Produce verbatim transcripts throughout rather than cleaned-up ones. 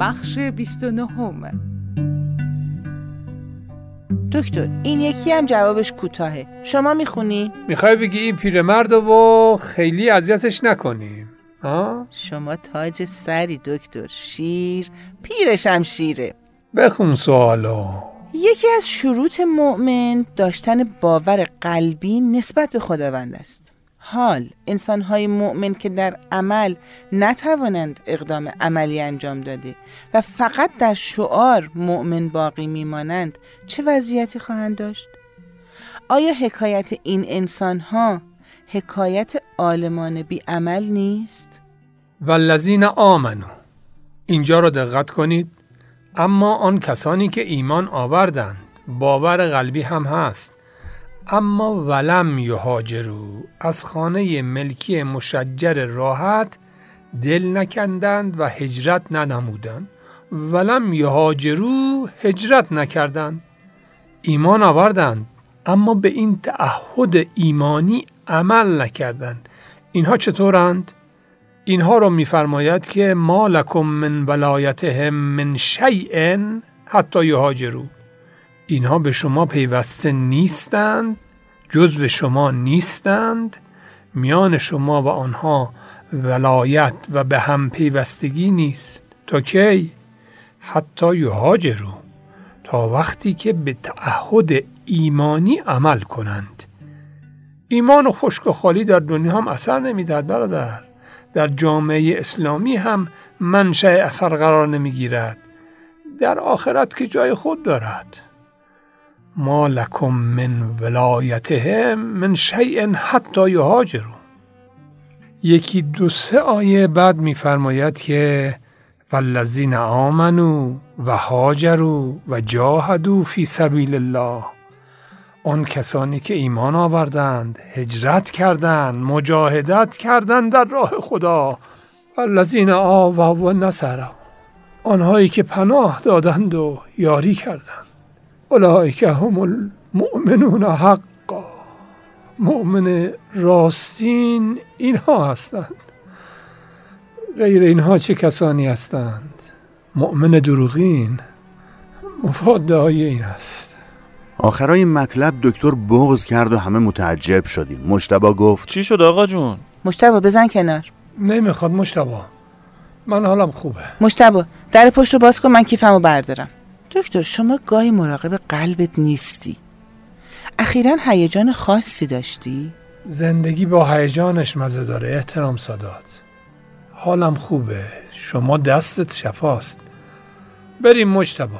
بخش بیست و نهم. دکتر این یکی هم جوابش کوتاهه، شما میخونی؟ میخوای بگی این پیرمرد رو خیلی اذیتش نکنیم؟ ها؟ شما تاج سری دکتر، شیر پیرش هم شیره. بخون سوالو. یکی از شروط مؤمن داشتن باور قلبی نسبت به خداوند است. حال انسان‌های مؤمن که در عمل نتوانند اقدام عملی انجام داده و فقط در شعار مؤمن باقی میمانند چه وضعیتی خواهند داشت؟ آیا حکایت این انسان‌ها حکایت عالمان بی عمل نیست؟ والذین آمنو، اینجا رو دقت کنید. اما آن کسانی که ایمان آوردند، باور قلبی هم هست، اما ولم یهاجروا، از خانه ملکی مشجر راحت دل نکندند و هجرت ننمودند. ولم یهاجروا، هجرت نکردند. ایمان آوردند اما به این تعهد ایمانی عمل نکردند. اینها چطورند؟ اینها رو می‌فرماید که ما لکم من ولایتهم من شیء حتی یهاجروا. اینها به شما پیوسته نیستند، جزو شما نیستند، میان شما و آنها ولایت و به هم پیوستگی نیست. تا کی؟ حتی یهاجروا، تا وقتی که به تعهد ایمانی عمل کنند. ایمان و خشک و خالی در دنیا هم اثر نمیدهد برادر. در جامعه اسلامی هم منشأ اثر قرار نمیگیرد. در آخرت که جای خود دارد. ما لکم من ولایتهم من شیء حتی یهاجروا. یکی دو سه آیه بعد می‌فرماید که والذین آمنوا و هاجروا و جاهدوا فی سبیل الله، آن کسانی که ایمان آوردند، هجرت کردند، مجاهدت کردند در راه خدا. والذین آووا و نصروا، آنهایی که پناه دادند و یاری کردند. اولئک هم المؤمنون حقا، مؤمن راستین اینها هستند. غیر اینها چه کسانی هستند؟ مؤمن دروغین. مفاد آیه این است. آخرای این مطلب دکتر بغض کرد و همه متعجب شدیم. مجتبی گفت چی شد آقا جون؟ مجتبی بزن کنار. نمیخواد مجتبی، من حالم خوبه. مجتبی در پشت رو باز کن، من کیفمو بردارم. دکتر شما گاهی مراقب قلبت نیستی؟ اخیراً هیجان خاصی داشتی؟ زندگی با هیجانش مزه داره احترام سادات. حالم خوبه، شما دستت شفاست. بریم مجتبی.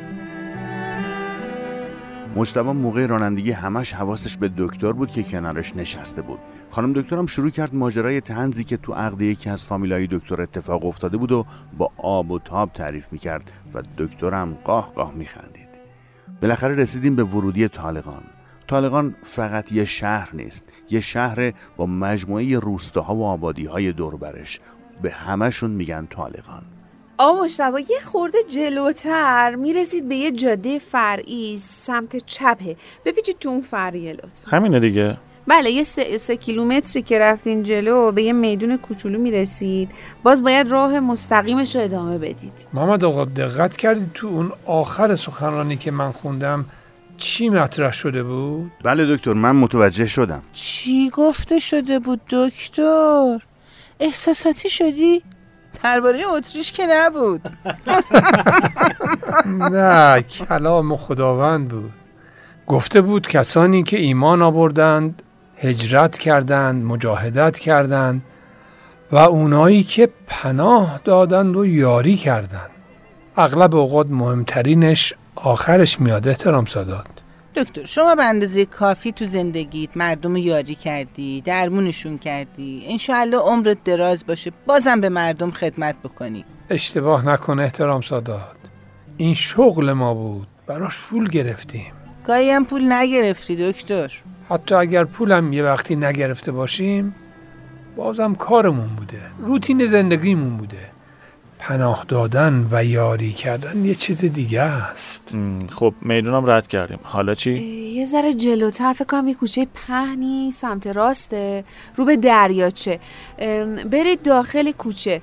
مجتبی موقع رانندگی همش حواسش به دکتر بود که کنارش نشسته بود. خانم دکترم شروع کرد ماجرای طنزی که تو عقد یکی از فامیلای دکتر اتفاق افتاده بود و با آب و تاب تعریف میکرد و دکترم قاه قاه میخندید. بالاخره رسیدیم به ورودی طالقان. طالقان فقط یه شهر نیست، یه شهر با مجموعه روستاها و آبادی‌های دور برش. به همشون میگن طالقان. آقا مجتبی یه خورده جلوتر میرسید به یه جاده فرعی سمت چپه، بپیچید تو اون فرعیه لطفا. همینه دیگه. بله یه سه, سه کیلومتری که رفتین جلو به یه میدون کوچولو میرسید، باز باید راه مستقیمش رو ادامه بدید. محمد آقا دقت کردید تو اون آخر سخنرانی که من خوندم چی مطرح شده بود؟ بله دکتر من متوجه شدم. چی گفته شده بود دکتر؟ احساساتی شدی؟ درباره اتریش که نبود. نه کلام خداوند بود. گفته بود کسانی که ایمان آوردند، هجرت کردند، مجاهدت کردند و اونایی که پناه دادند و یاری کردند. اغلب اوقات مهمترینش آخرش میاد احترام سادات. دکتر شما به اندازه کافی تو زندگیت مردم یاری کردی، درمونشون کردی، انشاءالله عمرت دراز باشه بازم به مردم خدمت بکنی. اشتباه نکن احترام سادات، این شغل ما بود، براش پول گرفتیم. گاهی هم پول نگرفتی دکتر. حتی اگر پولم یه وقتی نگرفته باشیم بازم کارمون بوده، روتین زندگیمون بوده. پناه دادن و یاری کردن یه چیز دیگه است. خب میدونم رد کردیم، حالا چی؟ یه ذره جلوتر فکر کنم یه کوچه پهنی سمت راسته رو به دریاچه، برید داخل کوچه،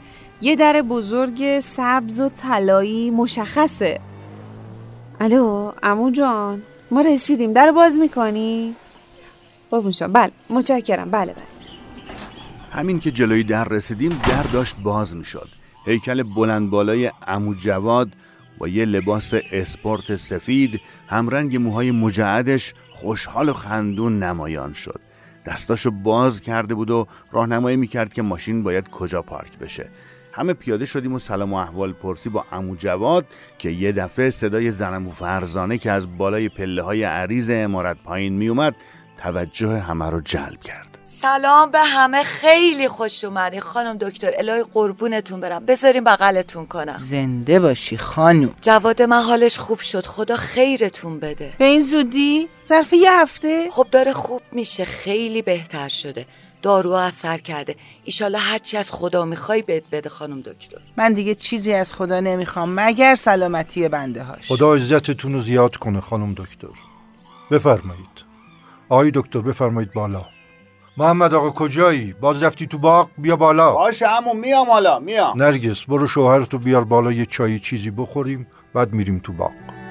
یه در بزرگ سبز و طلایی مشخصه. الو عمو جان، ما رسیدیم، در باز میکنی؟ بابونشان بله متشکرم. بله بله. همین که جلوی در رسیدیم در داشت باز میشد. هیکل بلند بالای عمو جواد با یه لباس اسپورت سفید، همرنگ موهای مجعدش خوشحال و خندون نمایان شد. دستاشو باز کرده بود و راهنمایی میکرد که ماشین باید کجا پارک بشه. همه پیاده شدیم و سلام و احوال پرسی با عمو جواد که یه دفعه صدای زن عمو فرزانه که از بالای پله های عریض عمارت پایین میومد توجه همه رو جلب کرد. سلام به همه، خیلی خوش اومدین خانم دکتر. الهی قربونتون برم، بذارین بغلتون کنم. زنده باشی خانم. جواد من حالش خوب شد، خدا خیرتون بده. به این زودی؟ ظرف یه هفته؟ خب داره خوب میشه، خیلی بهتر شده، دارو اثر کرده. ایشالله هرچی از خدا میخوای بهت بده خانم دکتر. من دیگه چیزی از خدا نمیخوام مگر سلامتی بنده هاش. خدا عزتتون رو زیاد کنه خانم دکتر. بفرمایید آقای دکتر، بفرمایید بالا. محمد آقا کجایی؟ باز رفتی تو باغ؟ بیا بالا. باشه عمو، میام حالا میام. نرگس برو شوهرتو بیار بالا، یه چای چیزی بخوریم بعد میریم تو باغ.